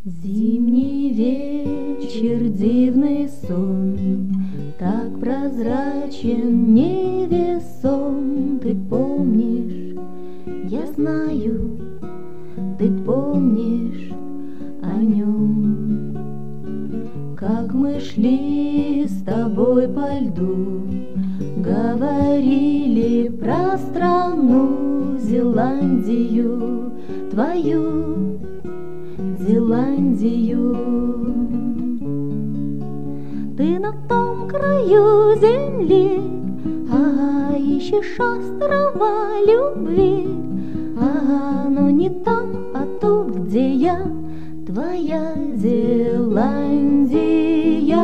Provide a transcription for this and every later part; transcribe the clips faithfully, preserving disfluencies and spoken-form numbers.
Зимний вечер, дивный сон, так прозрачен, невесом. Ты помнишь, я знаю, ты помнишь о нем. Как мы шли с тобой по льду, говорили про страну Зеландию, твою Зеландию. Ты на том краю земли, ага, ищешь острова любви, ага, но не там, а тут, где я, твоя Зеландия.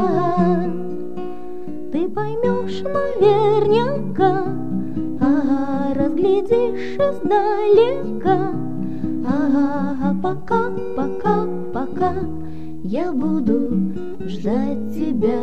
Ты поймешь наверняка, ага, разглядишь издалека, ага, пока, пока, пока я буду ждать тебя.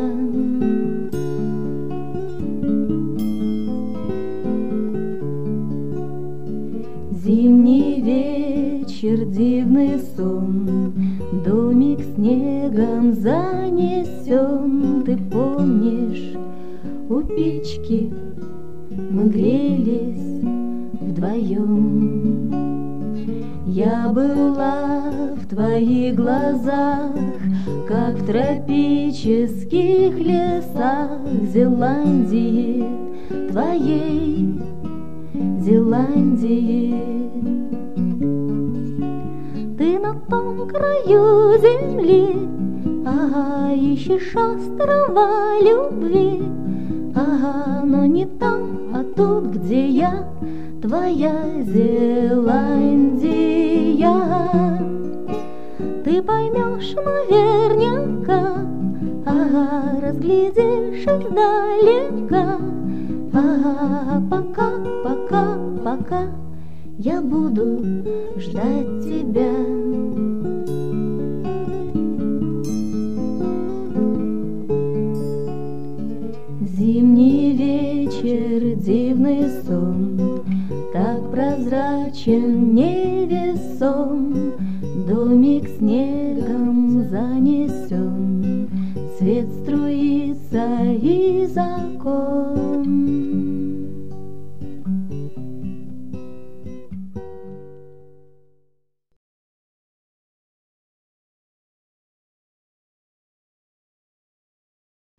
Зимний вечер, дивный сон, домик снегом занесен. Ты помнишь, у печки мы грелись вдвоем. Я была в твоих глазах, как в тропических лесах Зеландии, твоей Зеландии. Ты на том краю земли, ага, ищешь острова любви, ага, но не там, а тут, где я, твоя Зеландия. Ты поймешь наверняка, ага, разглядишь издалека, ага, пока, пока, пока я буду ждать тебя. Зимний вечер, дивный сон, так прозрачен, невесом. Домик снегом занесен, свет струится из окон.